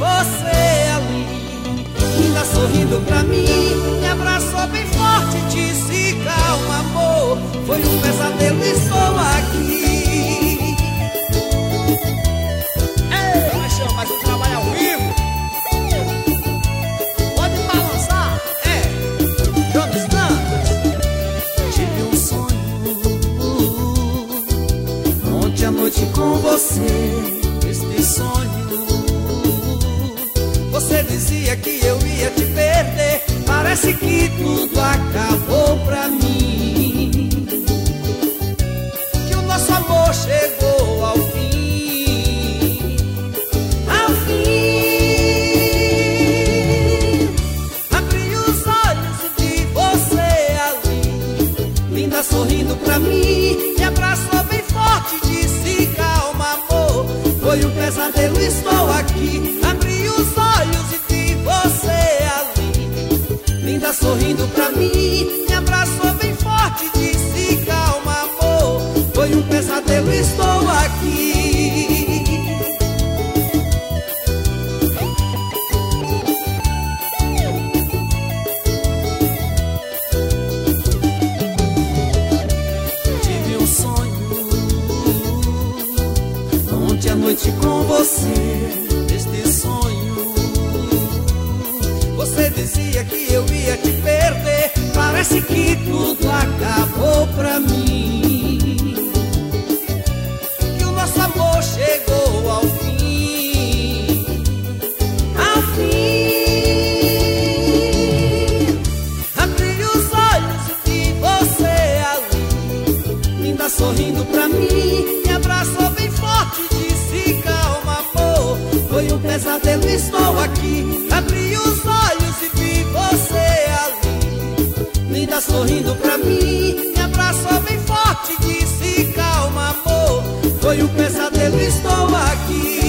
você ali, ainda sorrindo pra mim, me abraçou bem forte e disse: calma, amor, foi um pesadelo, estou aqui. Ei, mas o trabalho ao vivo. Pode balançar. Jones Santos. Tive um sonho ontem à noite com você. Este sonho, você dizia que eu ia te perder. Parece que tudo acabou pra mim, que o nosso amor chegou ao fim. Ao fim, abri os olhos e vi você ali, linda, sorrindo pra mim, me abraçou bem forte e disse: calma, amor, foi um pesadelo, estou aqui. Abri os olhos e vi você ali, linda, sorrindo pra mim, me abraçou bem forte e disse: calma, amor, foi um pesadelo, estou aqui. Tive um sonho ontem à noite com você. Este sonho, você dizia que eu ia te perder. Parece que tudo acabou pra mim, que o nosso amor chegou ao fim. Ao fim, abri os olhos e vi você ali, linda, sorrindo pra mim, me abraçou bem forte e disse: calma, amor, foi um pesadelo, estou aqui. Abri os olhos e vi você ali, linda, sorrindo pra mim, me abraçou bem forte e disse: calma, amor, foi um pesadelo, estou aqui.